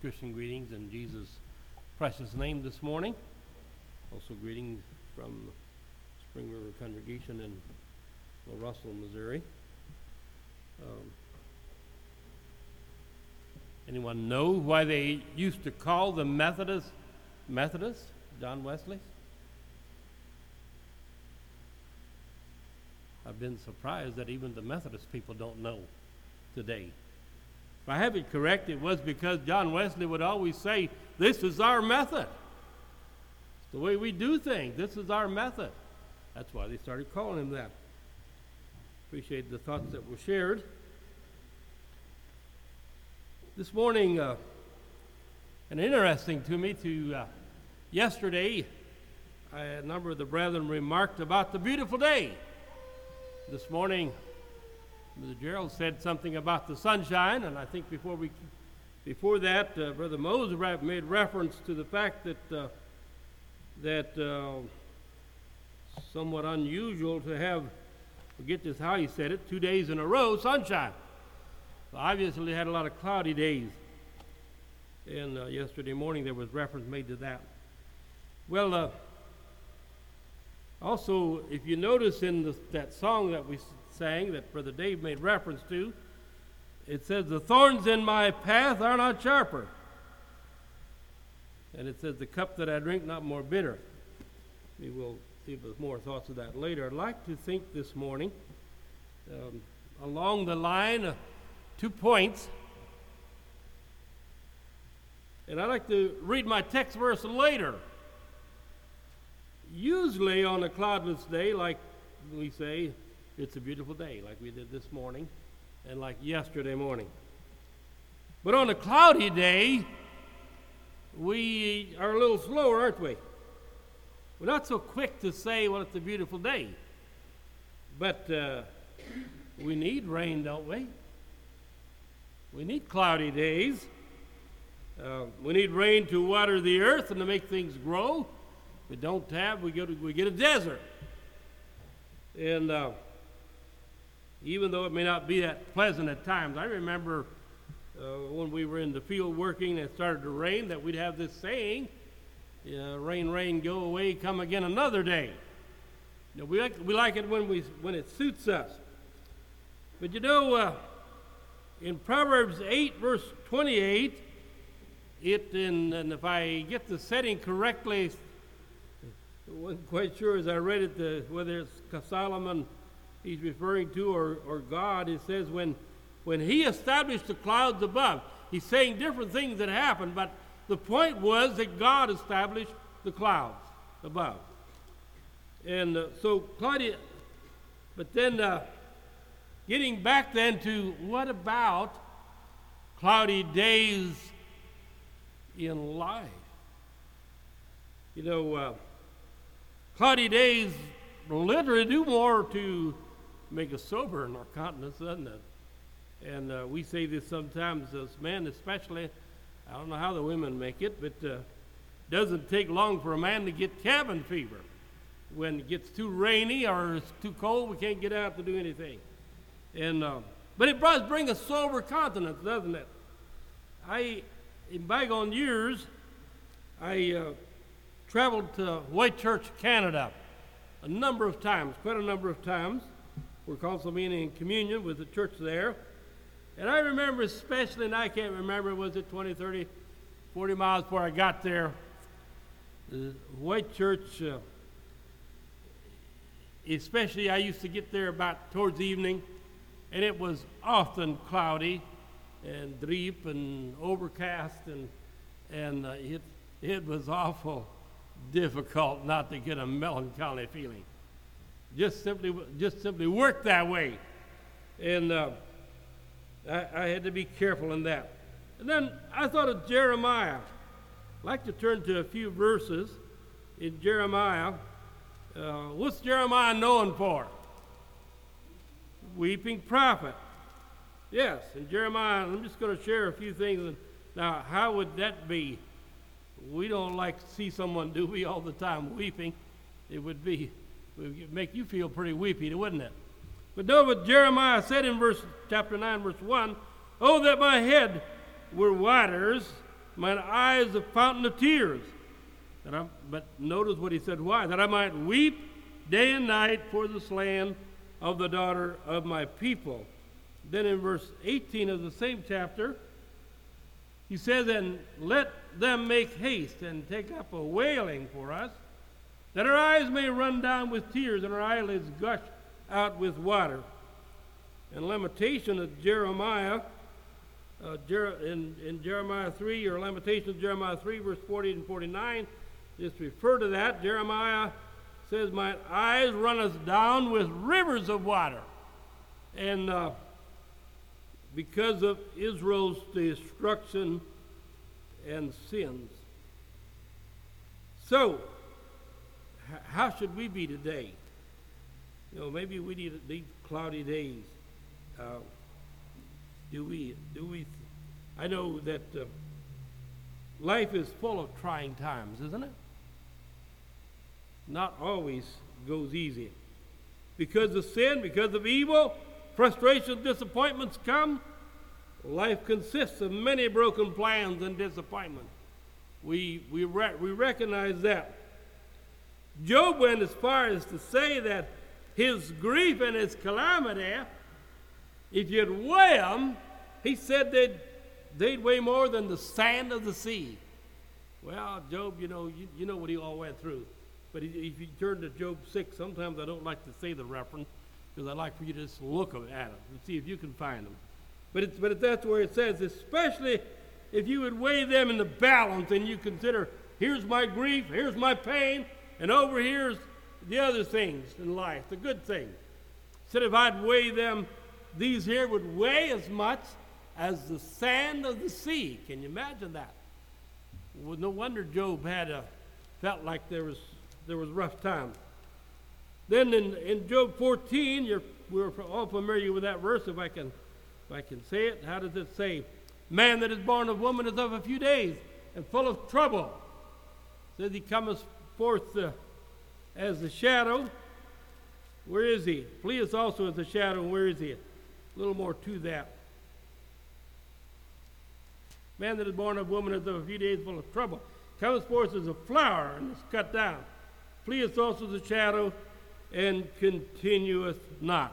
Christian greetings in Jesus' precious name this morning. Also greetings from Spring River Congregation in Russell, Missouri. Anyone know why they used to call the Methodists John Wesley? I've been surprised that even the Methodist people don't know today. If I have it correct, it was because John Wesley would always say, "This is our method. It's the way we do things. This is our method." That's why they started calling him that. Appreciate the thoughts that were shared. This morning, and interesting to me, yesterday, a number of the brethren remarked about the beautiful day. This morning, Mr. Gerald said something about the sunshine, and I think before that, Brother Moses made reference to the fact that somewhat unusual to have, forget this how he said it, 2 days in a row, sunshine. So obviously had a lot of cloudy days. And yesterday morning there was reference made to that. Well, also, if you notice in that song that we sang, that Brother Dave made reference to, it says, "The thorns in my path are not sharper." And it says, "The cup that I drink not more bitter." We will see more thoughts of that later. I'd like to think this morning along the line of 2 points. And I'd like to read my text verse later. Usually on a cloudless day, like we say, it's a beautiful day, like we did this morning and like yesterday morning. But on a cloudy day, we are a little slower, aren't we? We're not so quick to say, well, it's a beautiful day. But we need rain, don't we? We need cloudy days. We need rain to water the earth and to make things grow. If we don't have, we get a desert. And even though it may not be that pleasant at times, I remember when we were in the field working and it started to rain, that we'd have this saying, "Rain, rain, go away, come again another day." You know, we like it when it suits us. But in Proverbs 8, verse 28, and if I get the setting correctly, I wasn't quite sure as I read it whether it's Solomon he's referring to or God. It says when he established the clouds above, he's saying different things that happened, but the point was that God established the clouds above. And so cloudy, but then getting back then to what about cloudy days in life? Cloudy days literally do more to make us sober in our countenance, doesn't it? And we say this sometimes as men especially. I don't know how the women make it, but it doesn't take long for a man to get cabin fever. When it gets too rainy or it's too cold, we can't get out to do anything. And but it does bring a sober countenance, doesn't it? In bygone years, I traveled to White Church, Canada, quite a number of times. We're also being in communion with the church there. And I remember especially, and I can't remember, was it 20, 30, 40 miles before I got there, the White Church, especially I used to get there about towards evening, and it was often cloudy and deep and overcast, and it was awful difficult not to get a melancholy feeling. Just simply worked that way, and I had to be careful in that. And then I thought of Jeremiah. I'd like to turn to a few verses in Jeremiah. What's Jeremiah known for? Weeping prophet. Yes, in Jeremiah, I'm just going to share a few things. Now, how would that be? We don't like to see someone, do we, all the time weeping. It would make you feel pretty weepy, wouldn't it? But know what Jeremiah said in chapter 9, verse 1, "Oh, that my head were waters, mine eyes a fountain of tears. But notice what he said, why? That I might weep day and night for the slain of the daughter of my people. Then in verse 18 of the same chapter, he says, and let them make haste and take up a wailing for us, that our eyes may run down with tears and our eyelids gush out with water. In Lamentation of Jeremiah, in Jeremiah 3, or Lamentations Jeremiah 3, verse 40 and 49, just refer to that. Jeremiah says, my eyes runneth down with rivers of water. And because of Israel's destruction and sins. So, how should we be today? You know, maybe we need these cloudy days. Do we? I know that life is full of trying times, isn't it? Not always goes easy. Because of sin, because of evil, frustration, disappointments come. Life consists of many broken plans and disappointments. We recognize that. Job went as far as to say that his grief and his calamity, if you'd weigh them, he said they'd weigh more than the sand of the sea. Well, Job, you know what he all went through. But if you turn to Job 6, sometimes I don't like to say the reference because I like for you to just look at them and see if you can find them. But that's where it says, especially if you would weigh them in the balance and you consider, here's my grief, here's my pain, and over here's the other things in life, the good things. Said if I'd weigh them, these here would weigh as much as the sand of the sea. Can you imagine that? Well, no wonder Job felt like there was rough times. Then in Job 14, we're all familiar with that verse, if I can say it. How does it say? Man that is born of woman is of a few days and full of trouble. Says he cometh forth as the shadow. Where is he? Fleeth also as the shadow. Where is he? A little more to that. Man that is born of woman is of a few days full of trouble. Cometh forth as a flower and is cut down. Fleeth also the shadow and continueth not.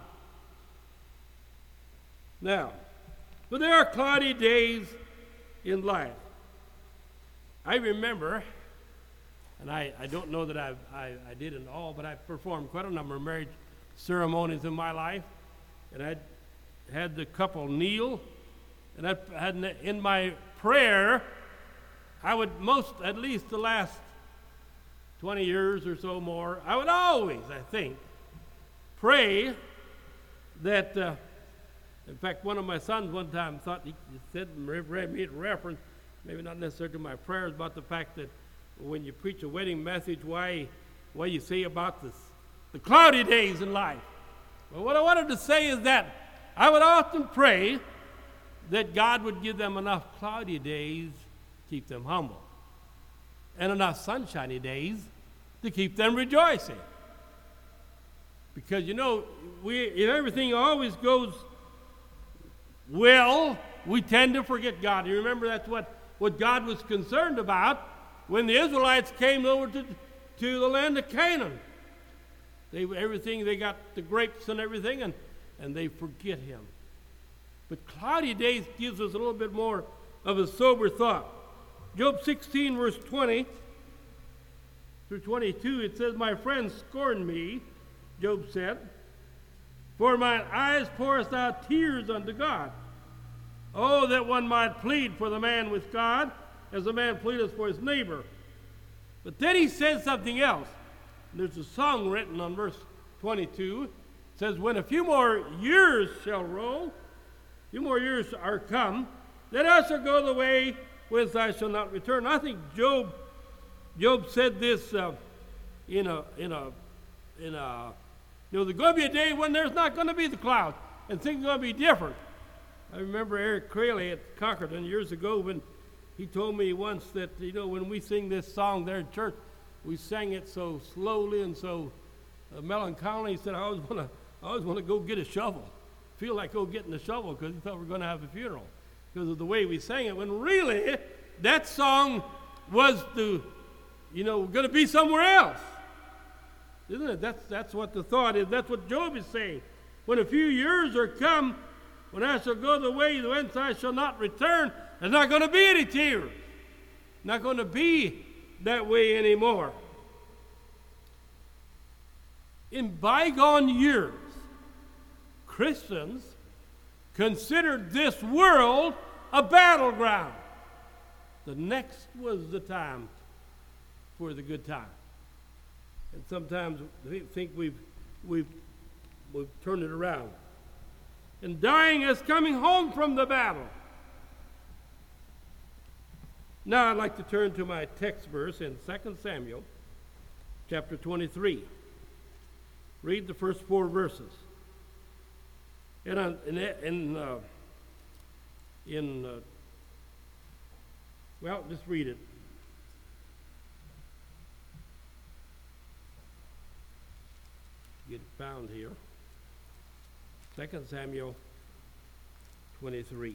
Now, but there are cloudy days in life. I remember, and I don't know that I did it all, but I performed quite a number of marriage ceremonies in my life. And I had the couple kneel, and I had in my prayer, I would at least the last 20 years or so more, I would always, I think, pray that, in fact, one of my sons one time thought, he said, made a reference, maybe not necessarily to my prayers, about the fact that when you preach a wedding message, why you say about the cloudy days in life. Well, what I wanted to say is that I would often pray that God would give them enough cloudy days to keep them humble, and enough sunshiny days to keep them rejoicing. Because, if everything always goes well, we tend to forget God. You remember that's what God was concerned about when the Israelites came over to the land of Canaan. They got the grapes and everything, and they forget him. But cloudy days gives us a little bit more of a sober thought. Job 16, verse 20 through 22, it says, my friends scorn me, Job said, for mine eyes poureth out tears unto God. Oh, that one might plead for the man with God, as a man pleadeth for his neighbor. But then he says something else. There's a song written on verse 22. It says, when a few more years shall roll, a few more years are come, then I shall go the way whence I shall not return. I think Job said this there's going to be a day when there's not going to be the clouds, and things are going to be different. I remember Eric Crayley at Cockerton years ago when he told me once that, when we sing this song there in church, we sang it so slowly and so melancholy. He said, I always want to go get a shovel. Feel like getting a shovel because he thought we were going to have a funeral because of the way we sang it. When really, that song was going to be somewhere else. Isn't it? That's what the thought is. That's what Job is saying. When a few years are come, when I shall go the way whence I shall not return, there's not going to be any tears. Not going to be that way anymore. In bygone years, Christians considered this world a battleground. The next was the time for the good time. And sometimes we think we've turned it around. And dying is coming home from the battle. Now I'd like to turn to my text verse in 2 Samuel chapter 23. Read the first 4 verses. Well, just read it. Get it found here. 2 Samuel 23.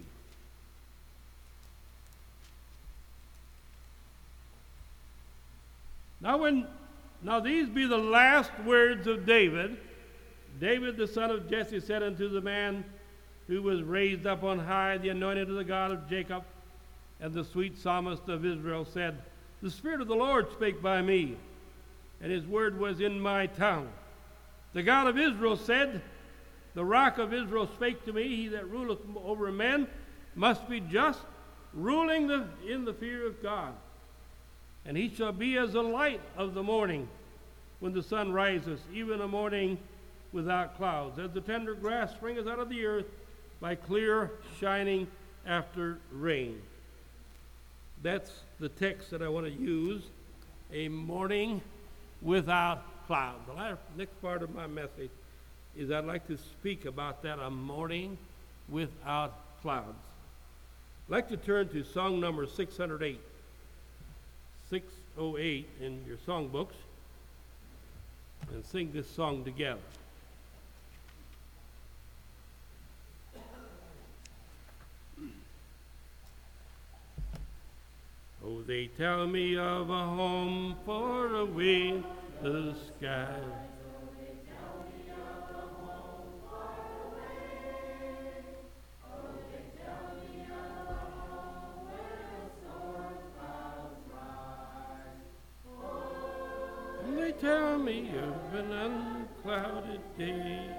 Now these be the last words of David. David, the son of Jesse, said unto the man who was raised up on high, the anointed of the God of Jacob, and the sweet psalmist of Israel, said, The Spirit of the Lord spake by me, and his word was in my tongue. The God of Israel said, The rock of Israel spake to me, he that ruleth over men must be just, ruling in the fear of God. And he shall be as the light of the morning when the sun rises, even a morning without clouds, as the tender grass springeth out of the earth by clear shining after rain. That's the text that I want to use, a morning without clouds. The next part of my message is I'd like to speak about that, a morning without clouds. I'd like to turn to song number 608. 608 in your songbooks, and sing this song together. Oh, they tell me of a home far away in the sky. Tell me of an unclouded day,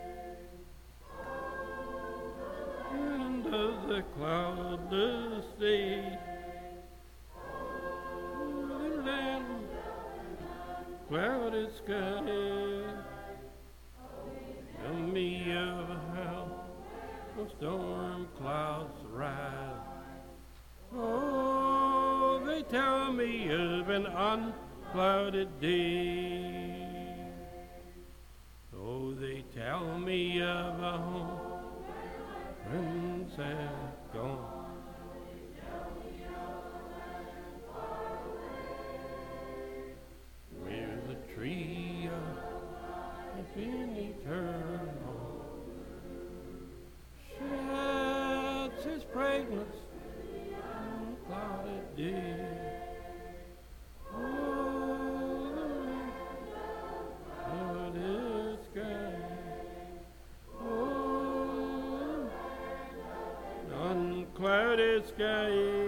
and of the cloudless day, and clouded sky. Tell me of how the storm clouds rise. Oh, they tell me of an unclouded day. Oh, they tell me of a home friends have gone. Where the tree of eternal sheds its fragrance on a clouded day. Clouded sky.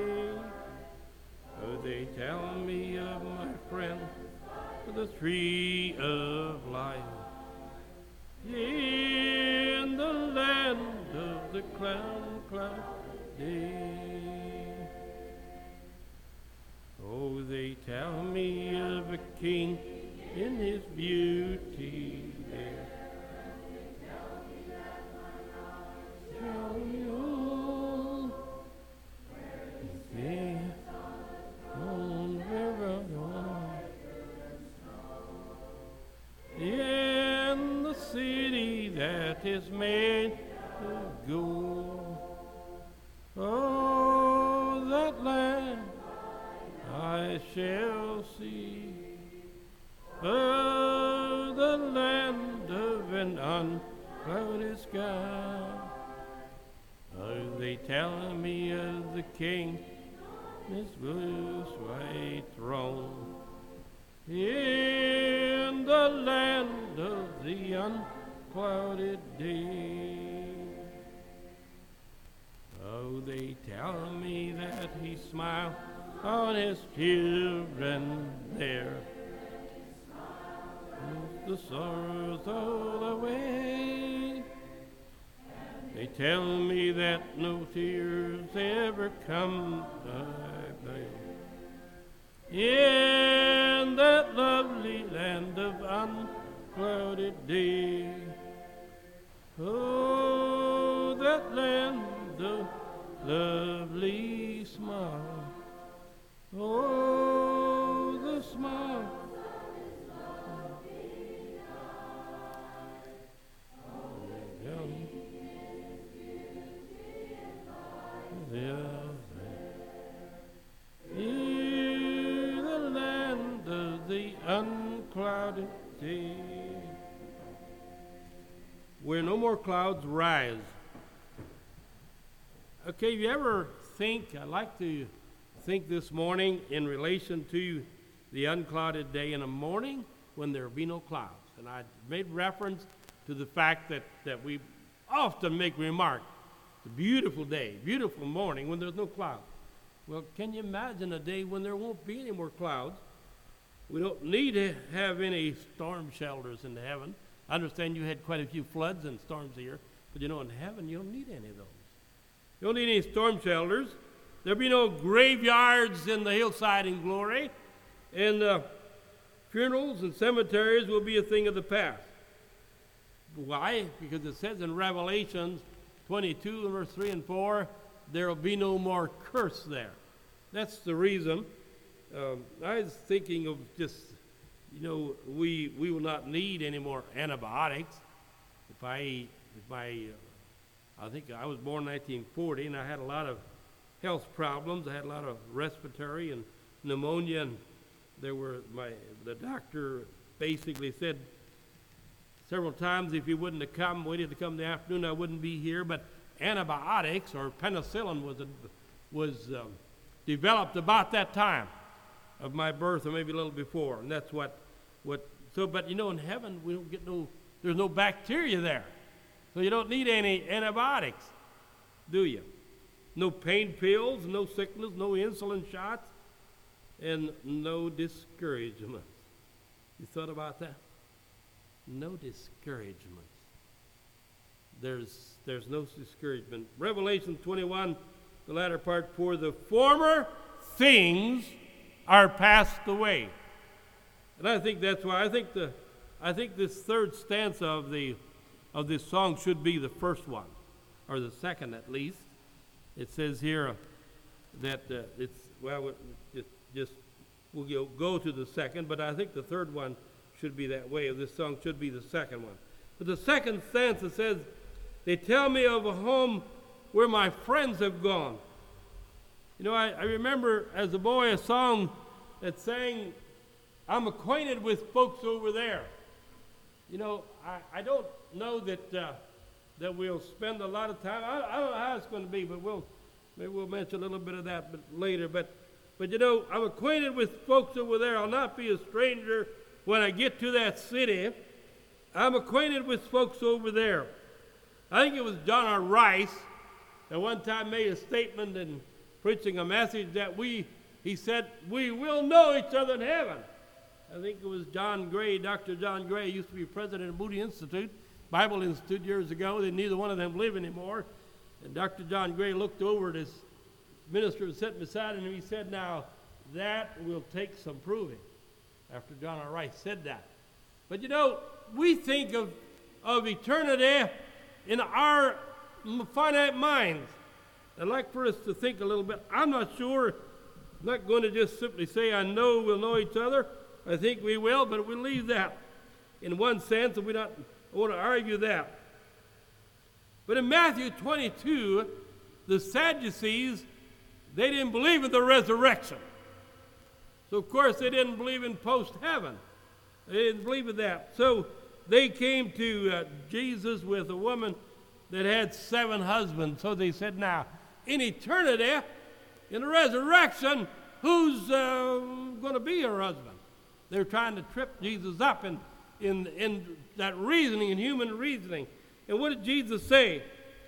Oh, they tell me of my friend, the tree of life, in the land of the cloud day. Oh, they tell me of a king in his beauty there. Tell me in the city that is made of gold. Oh, that land I shall see. Oh, the land of an unclouded sky. Oh, they tell me of the king His blue white throne in the land of the unclouded day. Oh, they tell me that he smiled on his children there. The sorrows all away. They tell me that no tears ever come in that lovely land of unclouded day. Oh, that land of lovely smile. Oh, the smile. In the land of the unclouded day, where no more clouds rise. Okay, you ever think, I'd like to think this morning in relation to the unclouded day in a morning when there will be no clouds. And I made reference to the fact that we often make remark, it's a beautiful day, beautiful morning when there's no clouds. Well, can you imagine a day when there won't be any more clouds? We don't need to have any storm shelters in heaven. I understand you had quite a few floods and storms here, but you know, in heaven you don't need any of those. You don't need any storm shelters. There'll be no graveyards in the hillside in glory, and funerals and cemeteries will be a thing of the past. Why? Because it says in Revelation 22, verse 3 and 4, there will be no more curse there. That's the reason. I was thinking of just, we will not need any more antibiotics. I think I was born in 1940, and I had a lot of health problems. I had a lot of respiratory and pneumonia, and the doctor basically said several times if he wouldn't have waited to come in the afternoon, I wouldn't be here. But antibiotics or penicillin was developed about that time of my birth, or maybe a little before, and that's what. But in heaven we don't get there's no bacteria there, so you don't need any antibiotics, do you? No pain pills, no sickness, no insulin shots, and no discouragement. You thought about that? No discouragement. There's no discouragement. Revelation 21, the latter part, for the former things are passed away. And I think that's why I think this third stanza of this song should be the first one, or the second at least. It says here that we'll go to the second, but I think the third one should be that way. This song should be the second one. But the second stanza says, they tell me of a home where my friends have gone. I remember as a boy a song that sang, I'm acquainted with folks over there. I don't know that we'll spend a lot of time. I don't know how it's going to be, but maybe we'll mention a little bit of that later. But I'm acquainted with folks over there. I'll not be a stranger when I get to that city. I'm acquainted with folks over there. I think it was John R. Rice that one time made a statement in preaching a message that he said, we will know each other in heaven. I think it was John Gray, Dr. John Gray, used to be president of Moody Institute, Bible Institute years ago. Neither one of them live anymore. And Dr. John Gray looked over at his minister was sitting beside him, and he said, now, that will take some proving, after John R. Rice said that. But we think of eternity in our finite minds. I'd like for us to think a little bit. I'm not sure. I'm not going to just simply say, I know we'll know each other. I think we will, but we'll leave that in one sense, and I want to argue that. But in Matthew 22, the Sadducees, they didn't believe in the resurrection. So, of course, they didn't believe in post-heaven. They didn't believe in that. So they came to Jesus with a woman that had 7 husbands. So they said, now, in eternity, in the resurrection, who's going to be her husband? They're trying to trip Jesus up in that reasoning, in human reasoning. And what did Jesus say?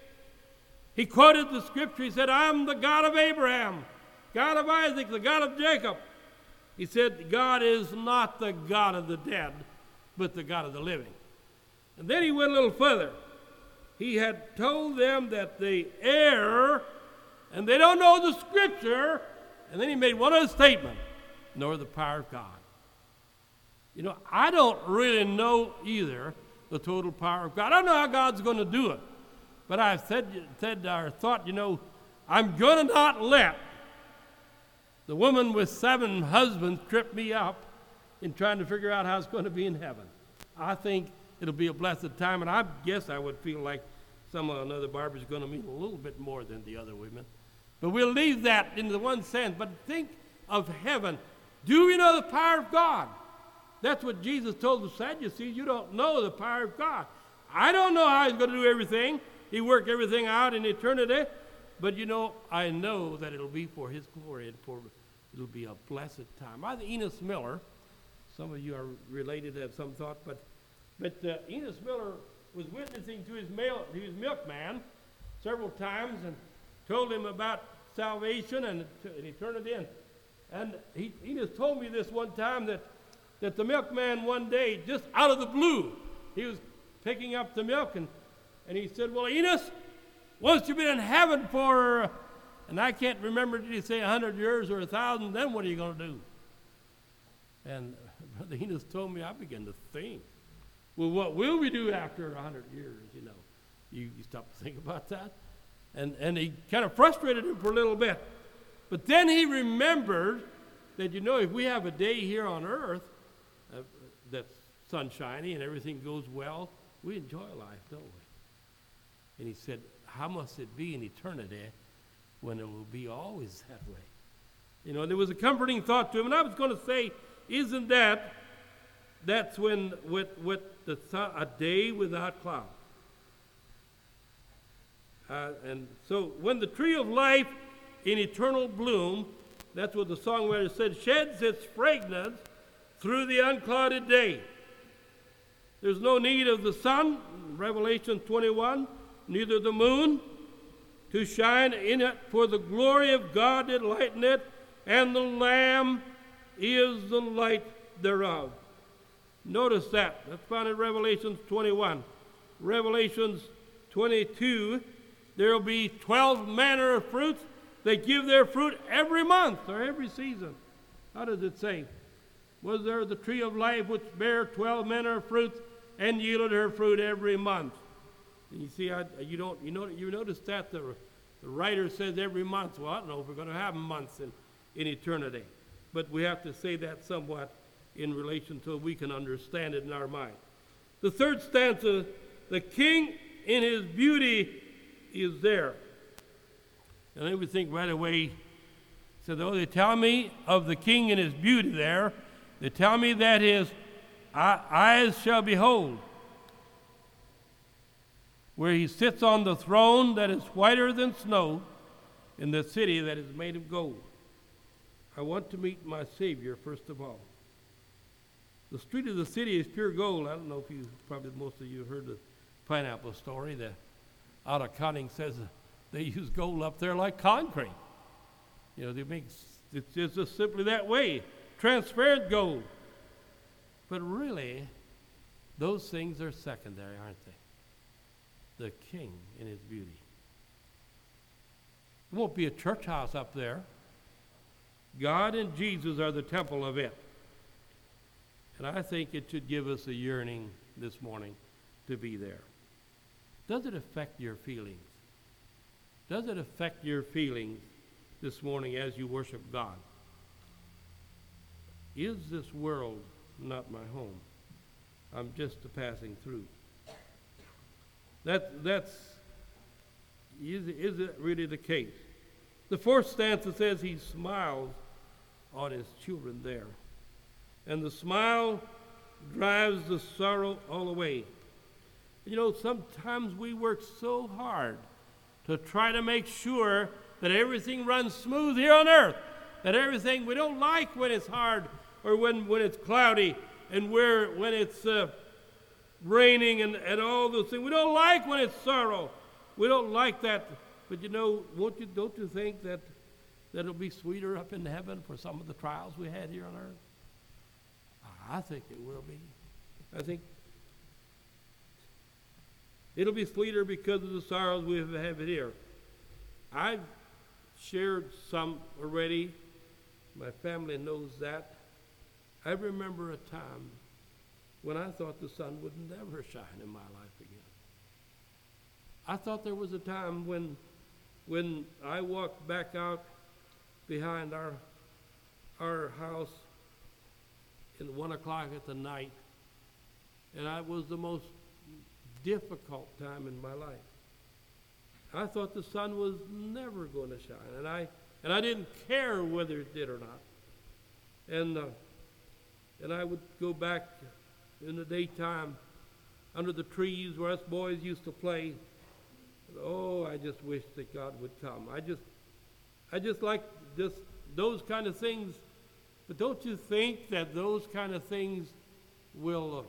He quoted the scripture. He said, I'm the God of Abraham, God of Isaac, the God of Jacob. He said, God is not the God of the dead, but the God of the living. And then he went a little further. He had told them that they err and they don't know the scripture. And then he made one other statement, nor the power of God. You know, I don't really know either the total power of God. I don't know how God's going to do it. But I've said or thought, you know, I'm going to not let the woman with 7 husbands trip me up in trying to figure out how it's going to be in heaven. I think it'll be a blessed time, and I guess I would feel like another Barbara's going to mean a little bit more than the other women. But we'll leave that in the one sense. But think of heaven. Do we know the power of God? That's what Jesus told the Sadducees. You don't know the power of God. I don't know how he's going to do everything. He worked everything out in eternity. But, you know, I know that it'll be for his glory and it'll be a blessed time. I think Enos Miller, some of you are related, have some thought, but Enos Miller was witnessing to his milkman several times and told him about salvation and eternity. And Enos told me this one time that the milkman one day, just out of the blue, he was picking up the milk and he said, well, Enos, once you've been in heaven for, and I can't remember, did he say 100 years or 1,000, then what are you going to do? And Brother Enos told me, I began to think, well, what will we do after 100 years, you know? You stop to think about that? And he kind of frustrated him for a little bit. But then he remembered that, you know, if we have a day here on earth that's sunshiny and everything goes well, we enjoy life, don't we? And he said, how must it be in eternity when it will be always that way? You know, there was a comforting thought to him. And I was going to say, isn't that's when a day without cloud. And so when the tree of life in eternal bloom, that's what the songwriter said, sheds its fragrance through the unclouded day. There's no need of the sun, Revelation 21, neither the moon to shine in it, for the glory of God did lighten it, and the Lamb is the light thereof. Notice that. That's found in Revelation 21. Revelations 22, there will be 12 manner of fruits. They give their fruit every month or every season. How does it say? Was there the tree of life which bare 12 manner of fruits and yielded her fruit every month? And you see, you notice that the writer says every month. Well, I don't know if we're going to have months in eternity. But we have to say that somewhat in relation to we can understand it in our mind. The third stanza, the king in his beauty is there. And then we think right away, so though they tell me of the king in his beauty there, they tell me that his eyes shall behold, where he sits on the throne that is whiter than snow in the city that is made of gold. I want to meet my Savior first of all. The street of the city is pure gold. I don't know if probably most of you heard the pineapple story. The out accounting says they use gold up there like concrete. You know, it's just simply that way, transparent gold. But really, those things are secondary, aren't they? The king in his beauty. There won't be a church house up there. God and Jesus are the temple of it. And I think it should give us a yearning this morning to be there. Does it affect your feelings? Does it affect your feelings this morning as you worship God? Is this world not my home? I'm just a passing through. Is it really the case? The fourth stanza says he smiles on his children there. And the smile drives the sorrow all away. You know, sometimes we work so hard to try to make sure that everything runs smooth here on earth, that everything, we don't like when it's hard or when it's cloudy and when it's raining and all those things. We don't like when it's sorrow. We don't like that. But don't you think that it'll be sweeter up in heaven for some of the trials we had here on earth? I think it will be. I think it'll be sweeter because of the sorrows we have here. I've shared some already. My family knows that. I remember a time when I thought the sun would never shine in my life again. I thought there was a time when I walked back out behind our house at 1 o'clock at the night, and it was the most difficult time in my life. I thought the sun was never going to shine, and I didn't care whether it did or not. And I would go back in the daytime under the trees where us boys used to play. Oh, I just wish that God would come. I just like those kind of things. But don't you think that those kind of things will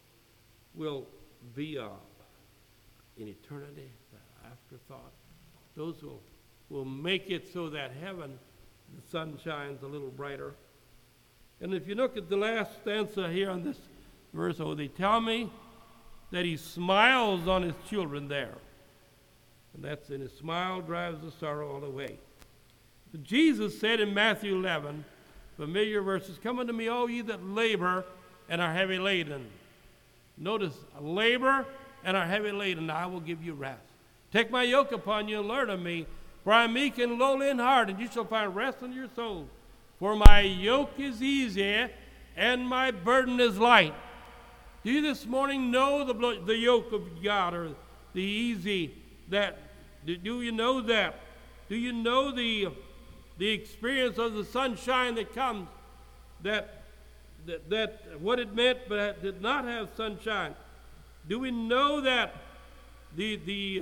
be in eternity, that afterthought? Those will make it so that heaven, the sun shines a little brighter. And if you look at the last stanza here on this verse, they tell me that he smiles on his children there. And that's in his smile drives the sorrow all away. But Jesus said in Matthew 11, familiar verses, "Come unto me, all ye that labor and are heavy laden." Notice, labor and are heavy laden, I will give you rest. Take my yoke upon you and learn of me, for I am meek and lowly in heart, and you shall find rest in your souls. For my yoke is easy and my burden is light. Do you this morning know the yoke of God, or the easy that? Do you know that? Do you know the experience of the sunshine that comes? That what it meant, but it did not have sunshine. Do we know that the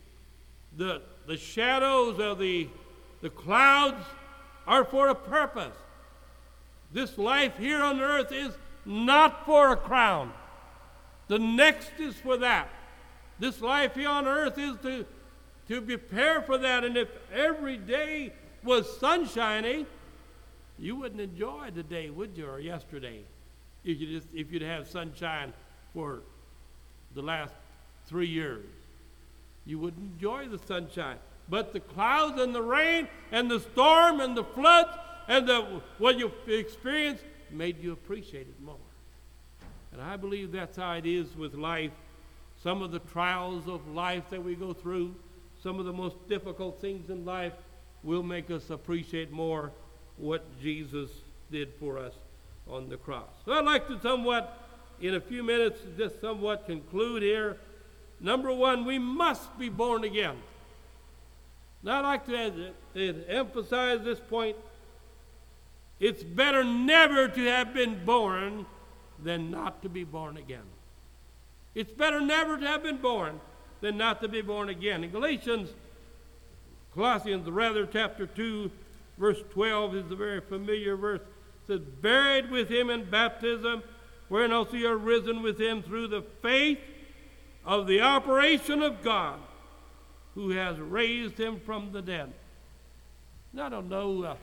shadows of the clouds are for a purpose? This life here on earth is not for a crown. The next is for that. This life here on earth is to prepare for that. And if every day was sunshiny, you wouldn't enjoy the day, would you, or yesterday, if you'd have sunshine for the last 3 years. You wouldn't enjoy the sunshine. But the clouds and the rain and the storm and the floods and what you experienced made you appreciate it more. And I believe that's how it is with life. Some of the trials of life that we go through, some of the most difficult things in life will make us appreciate more what Jesus did for us on the cross. So I'd like to in a few minutes, just somewhat conclude here. Number one, we must be born again. Now I'd like to emphasize this point. It's better never to have been born than not to be born again. It's better never to have been born than not to be born again. In Colossians chapter 2, verse 12 is a very familiar verse. It says, "Buried with him in baptism, wherein also you are risen with him through the faith of the operation of God, who has raised him from the dead." Now, I don't know,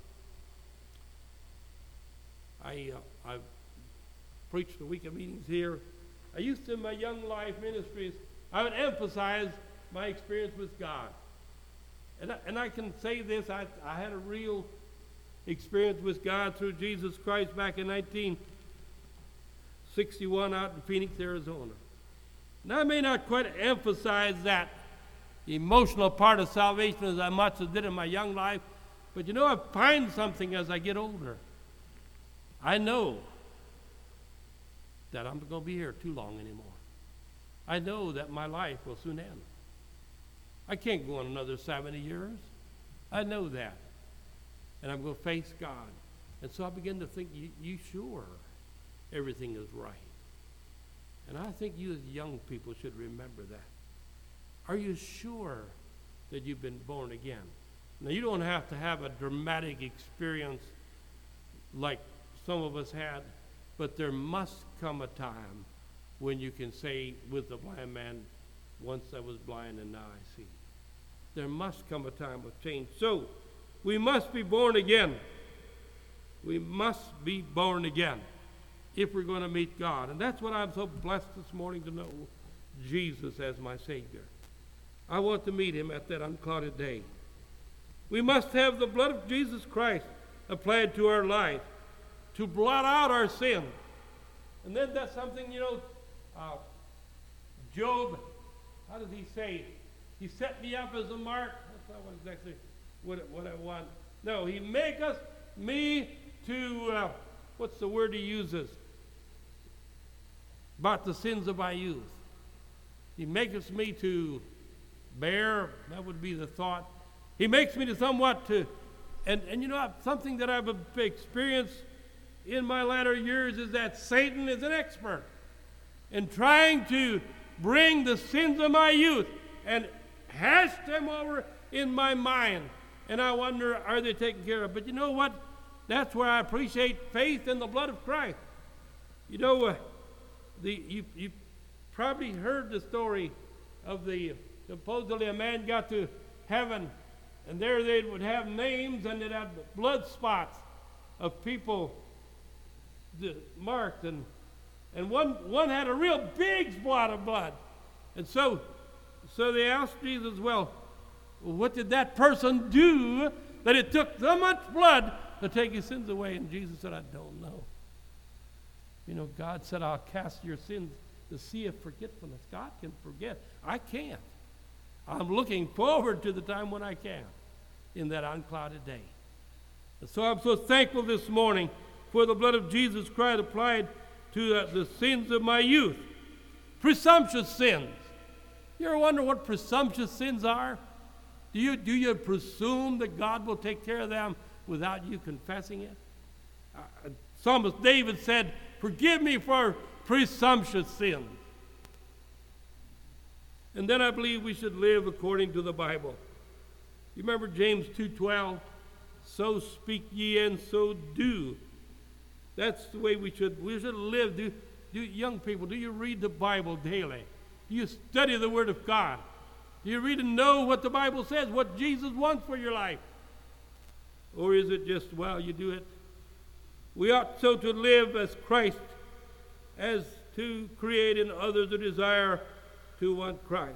I've preached a week of meetings here. I used to, in my young life ministries, I would emphasize my experience with God. And I can say this, I had a real experience with God through Jesus Christ back in 1961 out in Phoenix, Arizona. Now, I may not quite emphasize that emotional part of salvation as much as I did in my young life, but I find something as I get older. I know that I'm not going to be here too long anymore. I know that my life will soon end. I can't go on another 70 years. I know that. And I'm going to face God. And so I begin to think, you sure everything is right? And I think you as young people should remember that. Are you sure that you've been born again? Now, you don't have to have a dramatic experience like some of us had, but there must come a time when you can say with the blind man, once I was blind and now I see. There must come a time of change. So, we must be born again. We must be born again if we're going to meet God. And that's what I'm so blessed this morning to know, Jesus as my Savior. I want to meet him at that unclouded day. We must have the blood of Jesus Christ applied to our life to blot out our sin. And then that's something, Job, how does he say? He set me up as a mark. That's not exactly what I want. No, he maketh me to, what's the word he uses? About the sins of my youth. He maketh me to bear, that would be the thought. He makes me to somewhat to, and something that I've experienced in my latter years is that Satan is an expert in trying to bring the sins of my youth and hash them over in my mind. And I wonder, are they taken care of? But you know what? That's where I appreciate faith in the blood of Christ. You probably heard the story of supposedly a man got to heaven, and there they would have names, and they'd have blood spots of people marked, and one had a real big spot of blood. And so they asked Jesus, well, what did that person do that it took so much blood to take his sins away? And Jesus said, I don't know. God said, I'll cast your sins the sea of forgetfulness. God can forget. I can't. I'm looking forward to the time when I can in that unclouded day. And so I'm so thankful this morning for the blood of Jesus Christ applied to the sins of my youth. Presumptuous sins. You ever wonder what presumptuous sins are? Do you presume that God will take care of them without you confessing it? Psalmist David said, forgive me for presumptuous sins. And then I believe we should live according to the Bible. You remember James 2:12? So speak ye and so do. That's the way we should live. Do young people, do you read the Bible daily? Do you study the Word of God? Do you read and know what the Bible says, what Jesus wants for your life? Or is it just, well, you do it? We ought so to live as Christ, as to create in others a desire to want Christ.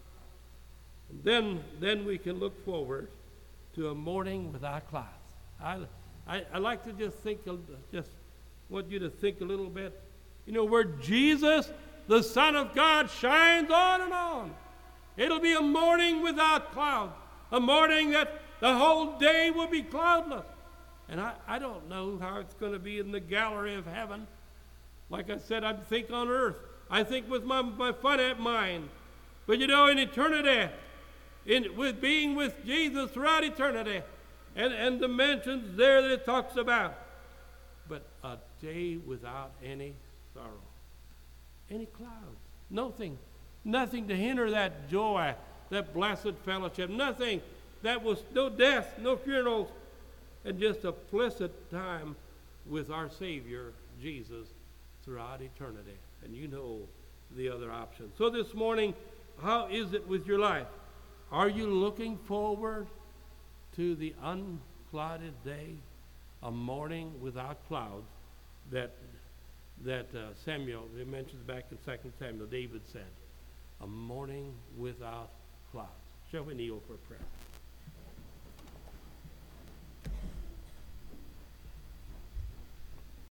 And then we can look forward to a morning without clouds. I like to just want you to think a little bit, where Jesus, the Son of God, shines on and on. It'll be a morning without clouds, a morning that the whole day will be cloudless. And I don't know how it's going to be in the gallery of heaven. Like I said, I think on earth. I think with my finite mind. But in eternity, with being with Jesus throughout eternity, and the mentions there that it talks about. But a day without any sorrow, any clouds, nothing to hinder that joy, that blessed fellowship, nothing. That was no death, no funerals, and just a blessed time with our Savior, Jesus, throughout eternity. And the other options. So this morning, how is it with your life? Are you looking forward to the unclouded day, a morning without clouds that Samuel, it mentions back in 2 Samuel, David said, a morning without clouds. Shall we kneel for prayer?